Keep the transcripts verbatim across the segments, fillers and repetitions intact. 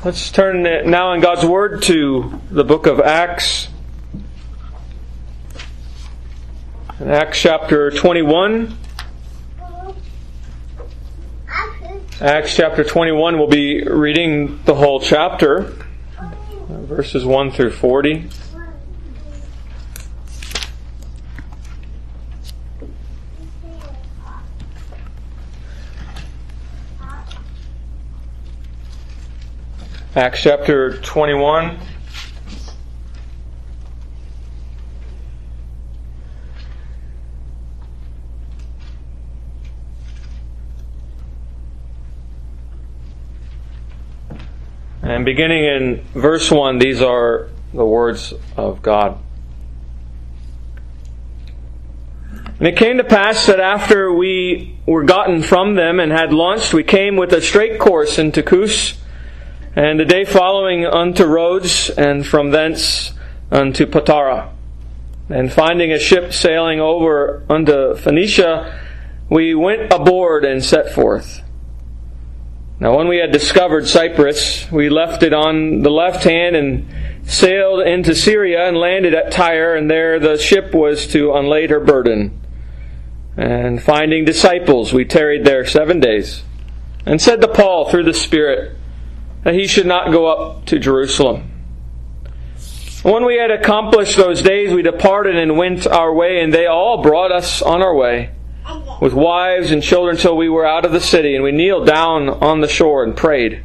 Let's turn now in God's Word to the book of Acts. In Acts chapter twenty-one. Acts chapter twenty-one, we'll be reading the whole chapter, verses one through forty. Acts chapter twenty-one. And beginning in verse one, these are the words of God. And it came to pass that after we were gotten from them and had launched, we came with a straight course into Kos, and the day following unto Rhodes, and from thence unto Patara. And finding a ship sailing over unto Phoenicia, we went aboard and set forth. Now when we had discovered Cyprus, we left it on the left hand and sailed into Syria and landed at Tyre, and there the ship was to unlade her burden. And finding disciples, we tarried there seven days, and said to Paul through the Spirit that he should not go up to Jerusalem. When we had accomplished those days, we departed and went our way, and they all brought us on our way, with wives and children, till we were out of the city, and we kneeled down on the shore and prayed.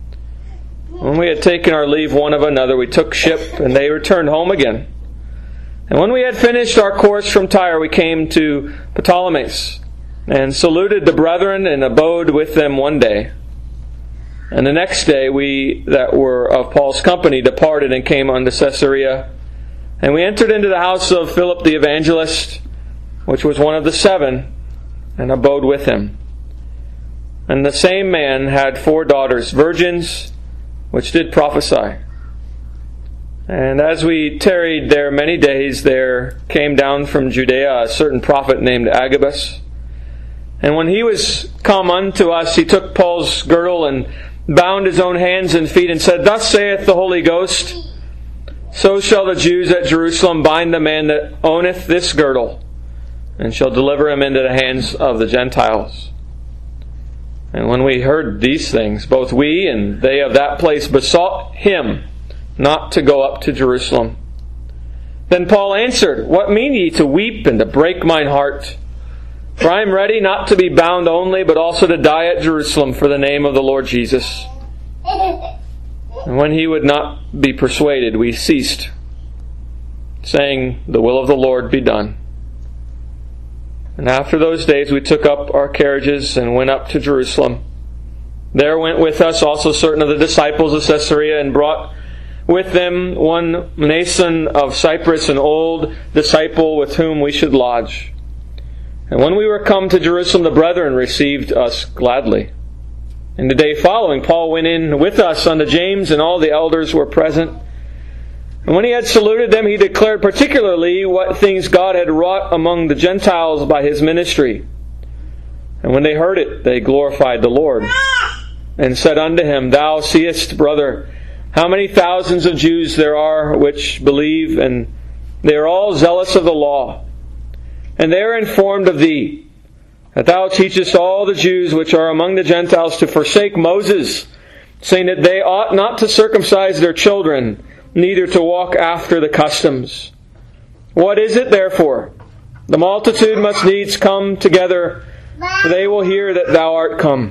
When we had taken our leave one of another, we took ship, and they returned home again. And when we had finished our course from Tyre, we came to Ptolemais, and saluted the brethren, and abode with them one day. And the next day we that were of Paul's company departed and came unto Caesarea. And we entered into the house of Philip the evangelist, which was one of the seven, and abode with him. And the same man had four daughters, virgins, which did prophesy. And as we tarried there many days, there came down from Judea a certain prophet named Agabus. And when he was come unto us, he took Paul's girdle and bound his own hands and feet, and said, Thus saith the Holy Ghost, So shall the Jews at Jerusalem bind the man that owneth this girdle, and shall deliver him into the hands of the Gentiles. And when we heard these things, both we and they of that place besought him not to go up to Jerusalem. Then Paul answered, What mean ye to weep and to break mine heart? For I am ready not to be bound only, but also to die at Jerusalem for the name of the Lord Jesus. And when he would not be persuaded, we ceased, saying, The will of the Lord be done. And after those days we took up our carriages and went up to Jerusalem. There went with us also certain of the disciples of Caesarea, and brought with them one Mnason of Cyprus, an old disciple with whom we should lodge. And when we were come to Jerusalem, the brethren received us gladly. And the day following, Paul went in with us unto James, and all the elders were present. And when he had saluted them, he declared particularly what things God had wrought among the Gentiles by his ministry. And when they heard it, they glorified the Lord, and said unto him, Thou seest, brother, how many thousands of Jews there are which believe, and they are all zealous of the law. And they are informed of thee, that thou teachest all the Jews which are among the Gentiles to forsake Moses, saying that they ought not to circumcise their children, neither to walk after the customs. What is it therefore? The multitude must needs come together, for they will hear that thou art come.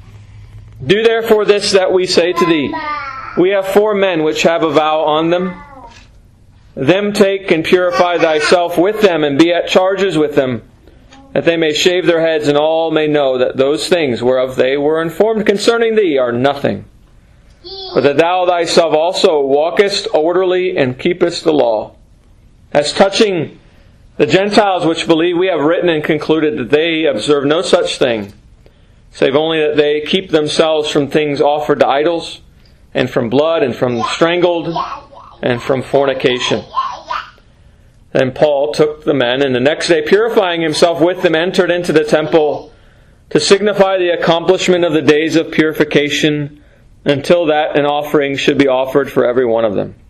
Do therefore this that we say to thee. We have four men which have a vow on them. Them take and purify thyself with them, and be at charges with them, that they may shave their heads, and all may know that those things whereof they were informed concerning thee are nothing, but that thou thyself also walkest orderly and keepest the law. As touching the Gentiles which believe, we have written and concluded that they observe no such thing, save only that they keep themselves from things offered to idols, and from blood, and from strangled, and from fornication. Then Paul took the men, and the next day, purifying himself with them, entered into the temple to signify the accomplishment of the days of purification, until that an offering should be offered for every one of them.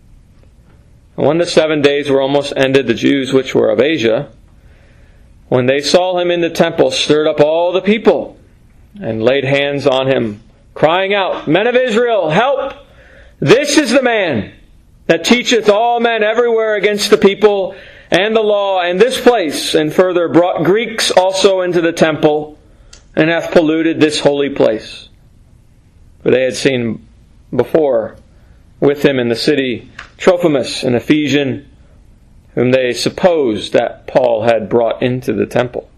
And when the seven days were almost ended, the Jews which were of Asia, when they saw him in the temple, stirred up all the people, and laid hands on him, crying out, Men of Israel, help! This is the man that teacheth all men everywhere against the people and the law and this place, and further brought Greeks also into the temple, and hath polluted this holy place. For they had seen before with him in the city Trophimus, an Ephesian, whom they supposed that Paul had brought into the temple.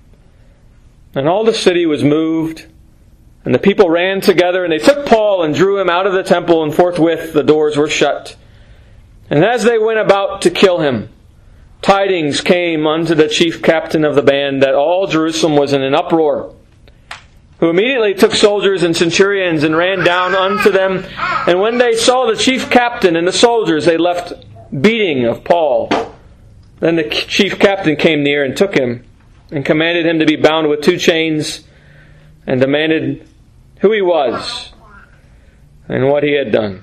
And all the city was moved, and the people ran together, and they took Paul and drew him out of the temple, and forthwith the doors were shut. And as they went about to kill him, tidings came unto the chief captain of the band that all Jerusalem was in an uproar, who immediately took soldiers and centurions and ran down unto them. And when they saw the chief captain and the soldiers, they left beating of Paul. Then the chief captain came near and took him, and commanded him to be bound with two chains, and demanded who he was, and what he had done.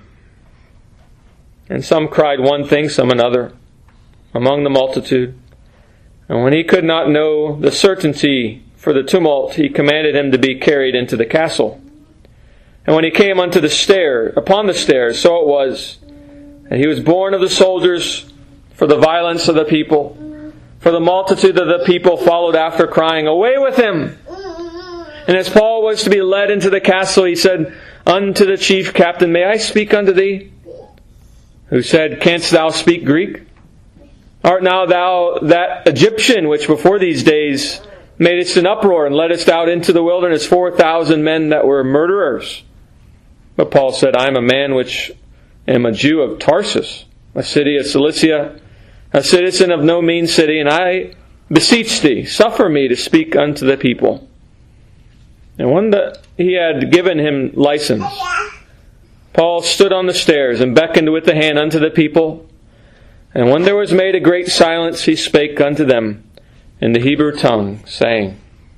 And some cried one thing, some another, among the multitude. And when he could not know the certainty for the tumult, he commanded him to be carried into the castle. And when he came unto the stair, upon the stairs, so it was, that he was borne of the soldiers for the violence of the people. For the multitude of the people followed after, crying, Away with him! And as Paul was to be led into the castle, he said unto the chief captain, May I speak unto thee? Who said, Canst thou speak Greek? Art now thou that Egyptian which before these days madest an uproar, and leddest out into the wilderness four thousand men that were murderers? But Paul said, I am a man which am a Jew of Tarsus, a city of Cilicia, a citizen of no mean city, and I beseech thee, suffer me to speak unto the people. And when the, he had given him license, Paul stood on the stairs and beckoned with the hand unto the people. And when there was made a great silence, he spake unto them in the Hebrew tongue, saying,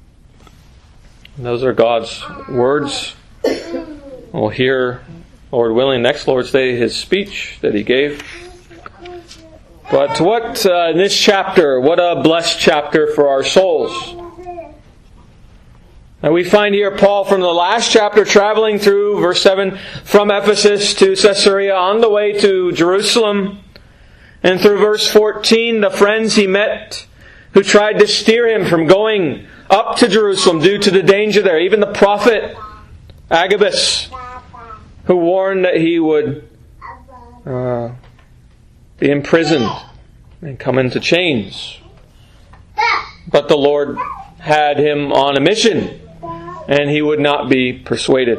and those are God's words. We'll hear, Lord willing, next Lord's Day, his speech that he gave. But what, uh, in this chapter, what a blessed chapter for our souls. And we find here Paul from the last chapter traveling through, verse seven, from Ephesus to Caesarea on the way to Jerusalem. And through verse fourteen, the friends he met who tried to steer him from going up to Jerusalem due to the danger there. Even the prophet Agabus, who warned that he would uh, be imprisoned and come into chains. But the Lord had him on a mission, and he would not be persuaded.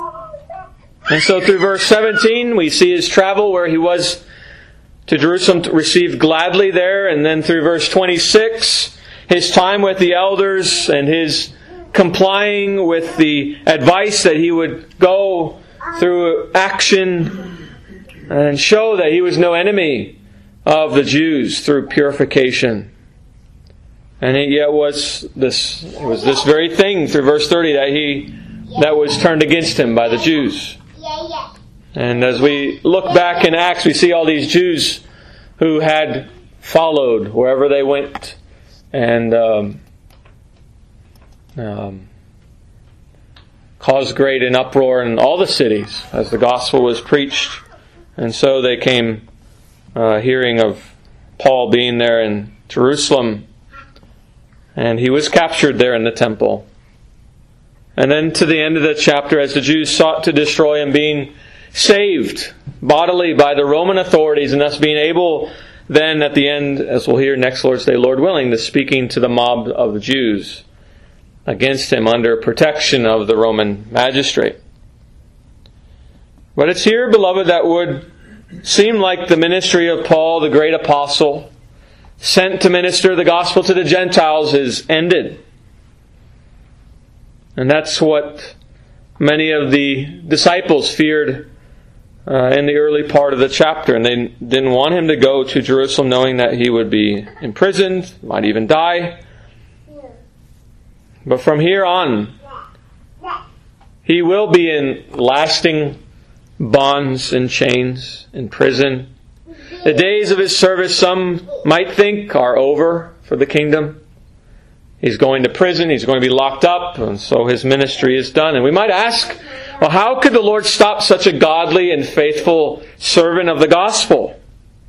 And so through verse seventeen, we see his travel where he was to Jerusalem received gladly there. And then through verse twenty-six, his time with the elders and his complying with the advice that he would go through action and show that he was no enemy of the Jews through purification. And it yet was this it was this very thing through verse thirty that he that was turned against him by the Jews. And as we look back in Acts, we see all these Jews who had followed wherever they went and um, um, caused great an uproar in all the cities as the gospel was preached. And so they came uh, hearing of Paul being there in Jerusalem, and he was captured there in the temple. And then to the end of the chapter, as the Jews sought to destroy him, being saved bodily by the Roman authorities, and thus being able then at the end, as we'll hear next Lord's Day, Lord willing, to speaking to the mob of the Jews against him under protection of the Roman magistrate. But it's here, beloved, that would seem like the ministry of Paul, the great apostle, sent to minister the gospel to the Gentiles, is ended. And that's what many of the disciples feared uh, in the early part of the chapter. And they didn't want him to go to Jerusalem knowing that he would be imprisoned, might even die. But from here on, He will be in lasting bonds and chains, in prison. The days of his service, some might think, are over for the kingdom. He's going to prison, he's going to be locked up, and so his ministry is done. And we might ask, well, how could the Lord stop such a godly and faithful servant of the gospel?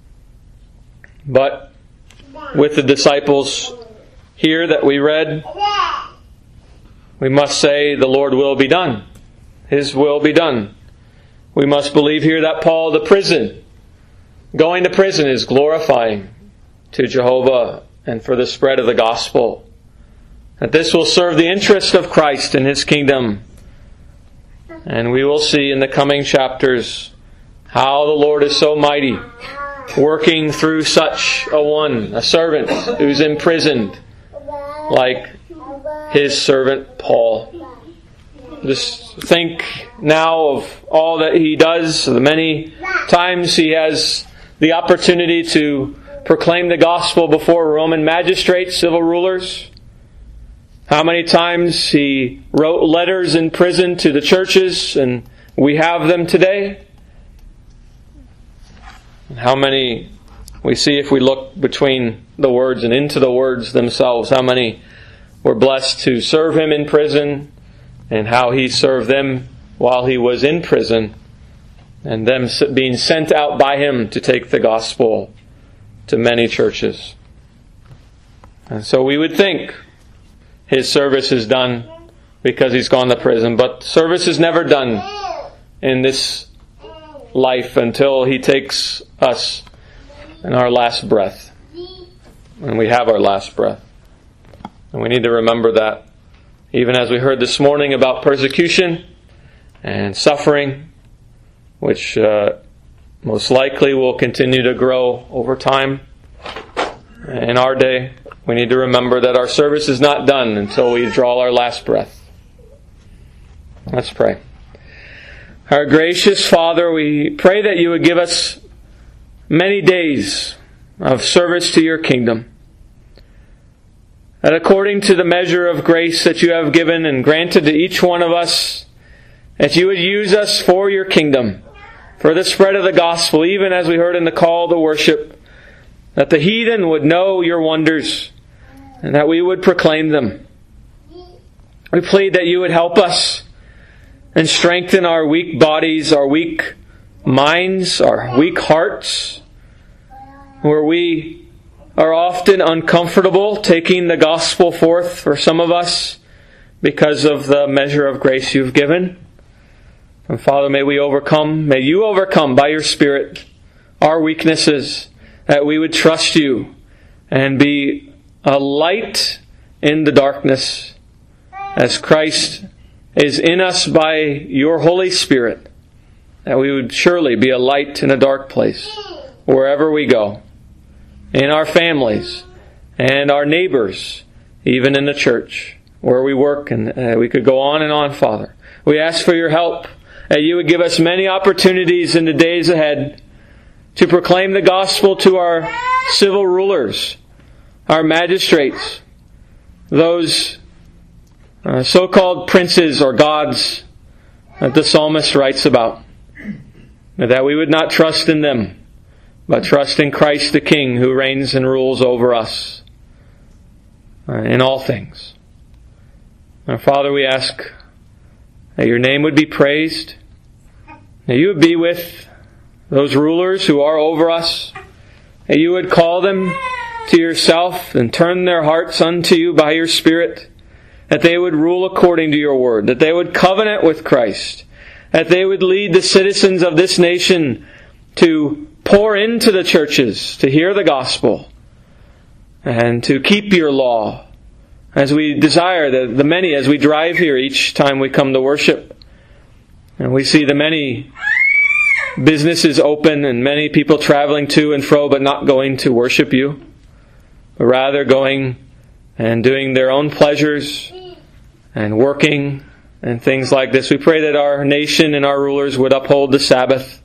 But with the disciples here that we read, we must say the Lord will be done. His will be done. We must believe here that Paul, the prison, going to prison is glorifying to Jehovah and for the spread of the gospel. That this will serve the interest of Christ and His kingdom. And we will see in the coming chapters how the Lord is so mighty, working through such a one, a servant who's imprisoned, like His servant Paul. Just think now of all that he does, the many times he has the opportunity to proclaim the gospel before Roman magistrates, civil rulers. How many times he wrote letters in prison to the churches, and we have them today. How many we see if we look between the words and into the words themselves, how many were blessed to serve him in prison, and how he served them while he was in prison, and them being sent out by him to take the gospel to many churches. And so we would think his service is done because he's gone to prison, but service is never done in this life until he takes us in our last breath, and we have our last breath. And we need to remember that, even as we heard this morning about persecution and suffering, which uh, most likely will continue to grow over time in our day. We need to remember that our service is not done until we draw our last breath. Let's pray. Our gracious Father, we pray that you would give us many days of service to your kingdom. That according to the measure of grace that you have given and granted to each one of us, that you would use us for your kingdom, for the spread of the gospel, even as we heard in the call to worship, that the heathen would know your wonders, and that we would proclaim them. We plead that you would help us and strengthen our weak bodies, our weak minds, our weak hearts, where we are often uncomfortable taking the gospel forth for some of us because of the measure of grace you've given. And Father, may we overcome, may you overcome by your Spirit our weaknesses, that we would trust you and be a light in the darkness as Christ is in us by your Holy Spirit, that we would surely be a light in a dark place wherever we go, in our families and our neighbors, even in the church where we work, and uh, we could go on and on, Father. We ask for your help, that you would give us many opportunities in the days ahead to proclaim the gospel to our civil rulers, our magistrates, those uh, so-called princes or gods that the psalmist writes about, that we would not trust in them, but trust in Christ the King who reigns and rules over us uh, in all things. Our Father, we ask that your name would be praised, that you would be with those rulers who are over us, that you would call them to yourself and turn their hearts unto you by your Spirit, that they would rule according to your word, that they would covenant with Christ, that they would lead the citizens of this nation to pour into the churches, to hear the gospel, and to keep your law, as we desire the, the many, as we drive here each time we come to worship. And we see the many businesses open and many people traveling to and fro, but not going to worship you, but rather going and doing their own pleasures and working and things like this. We pray that our nation and our rulers would uphold the Sabbath,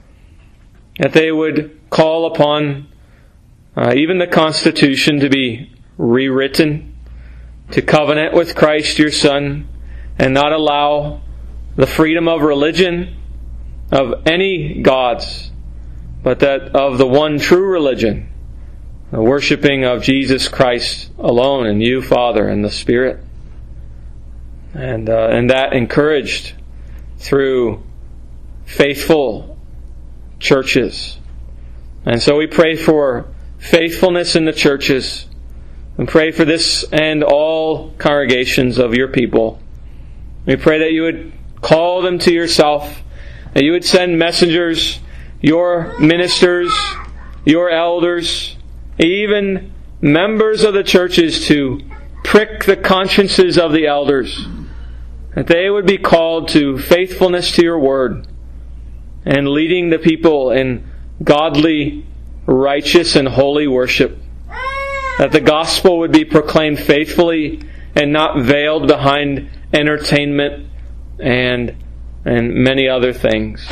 that they would call upon uh, even the Constitution to be rewritten, to covenant with Christ your Son, and not allow the freedom of religion, of any gods, but that of the one true religion, the worshiping of Jesus Christ alone, and you, Father, and the Spirit. And, uh, and that encouraged through faithful churches. And so we pray for faithfulness in the churches, and pray for this and all congregations of your people. We pray that you would call them to yourself, that you would send messengers, your ministers, your elders, even members of the churches, to prick the consciences of the elders, that they would be called to faithfulness to your word and leading the people in godly, righteous, and holy worship. That the gospel would be proclaimed faithfully and not veiled behind entertainment and and many other things.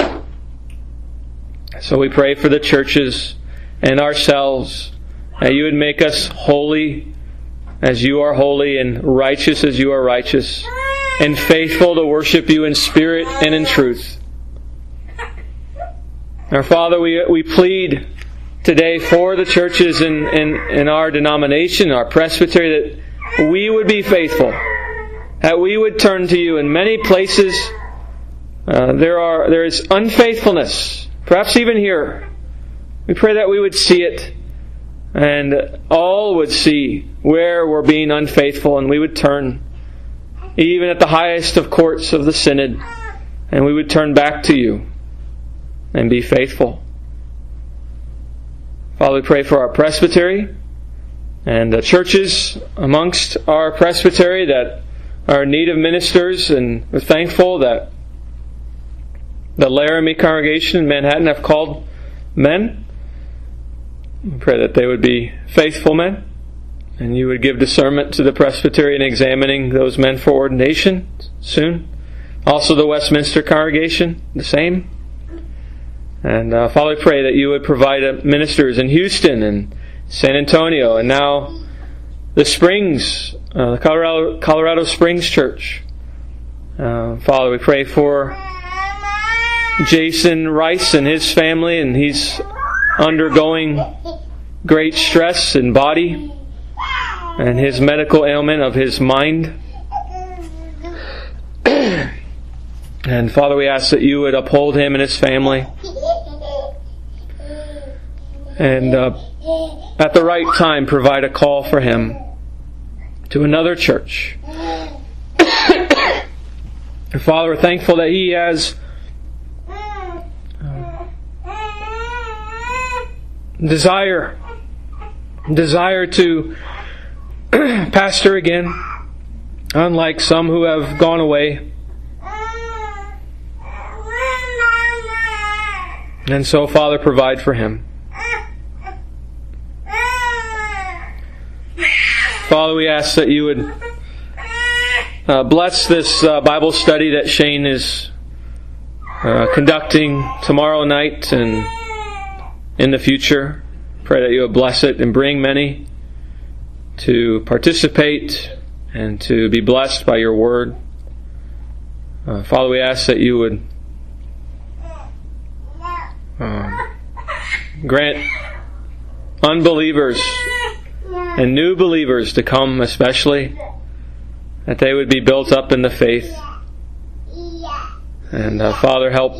So we pray for the churches and ourselves, that you would make us holy as you are holy, and righteous as you are righteous, and faithful to worship you in spirit and in truth. Our Father, we we plead today for the churches in, in, in our denomination, our presbytery, that we would be faithful, that we would turn to you. In many places uh, there are there is unfaithfulness, perhaps even here. We pray that we would see it, and all would see where we're being unfaithful, and we would turn, even at the highest of courts of the synod, and we would turn back to you and be faithful. Father, we pray for our presbytery and the churches amongst our presbytery that are in need of ministers, and we're thankful that the Laramie congregation in Manhattan have called men. We pray that they would be faithful men, and you would give discernment to the presbytery in examining those men for ordination soon. Also the Westminster congregation, the same. And uh, Father, we pray that you would provide ministers in Houston and San Antonio, and now the Springs, uh, the Colorado, Colorado Springs Church. Uh, Father, we pray for Jason Rice and his family, and he's undergoing great stress in body and his medical ailment of his mind. And Father, we ask that you would uphold him and his family, and uh, at the right time provide a call for him to another church. And Father, we're thankful that he has uh, desire desire to pastor again, unlike some who have gone away. And so, Father, provide for him. Father, we ask that you would uh, bless this uh, Bible study that Shane is uh, conducting tomorrow night and in the future. Pray that you would bless it and bring many to participate and to be blessed by your word. Uh, Father, we ask that you would um, grant unbelievers and new believers to come, especially, that they would be built up in the faith. And uh, Father, help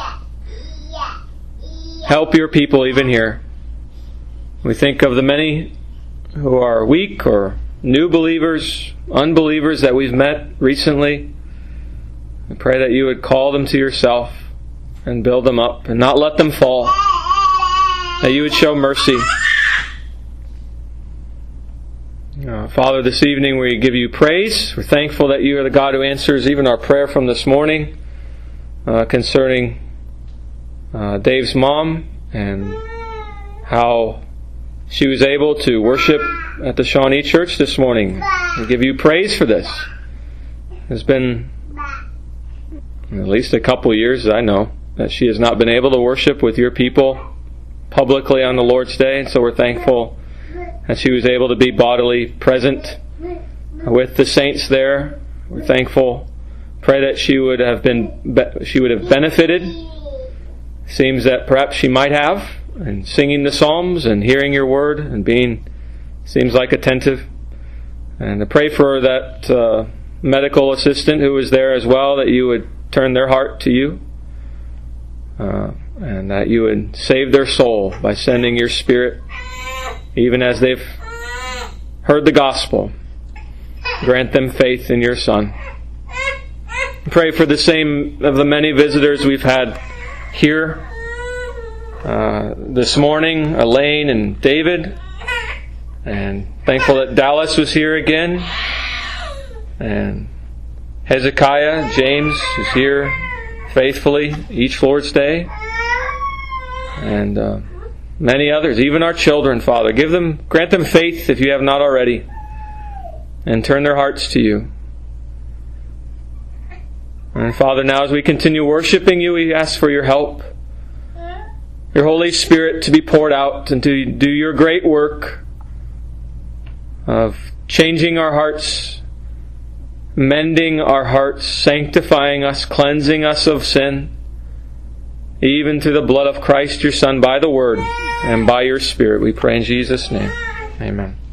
help your people even here. We think of the many who are weak or new believers, unbelievers that we've met recently. I pray that you would call them to yourself and build them up and not let them fall. That you would show mercy. Uh, Father, this evening we give you praise. We're thankful that you are the God who answers even our prayer from this morning uh, concerning uh, Dave's mom and how she was able to worship at the Shawnee Church this morning. We give you praise for this. It's been at least a couple years, I know, that she has not been able to worship with your people publicly on the Lord's Day, and so we're thankful that she was able to be bodily present with the saints there. We're thankful Pray that she would have been she would have benefited. Seems that perhaps she might have, in singing the Psalms and hearing your word and being, seems like, attentive. And I pray for that uh, medical assistant who was there as well, that you would turn their heart to you, uh, and that you would save their soul by sending your Spirit, even as they've heard the gospel. Grant them faith in your Son. Pray for the same of the many visitors we've had here uh, this morning, Elaine and David, and thankful that Dallas was here again, and Hezekiah, James is here faithfully each Lord's Day, and uh, many others, even our children, Father. Give them, grant them faith if you have not already, and turn their hearts to you. And Father, now as we continue worshiping you, we ask for your help, your Holy Spirit to be poured out and to do your great work of changing our hearts, mending our hearts, sanctifying us, cleansing us of sin, even through the blood of Christ your Son, by the Word and by your Spirit. We pray in Jesus' name. Amen.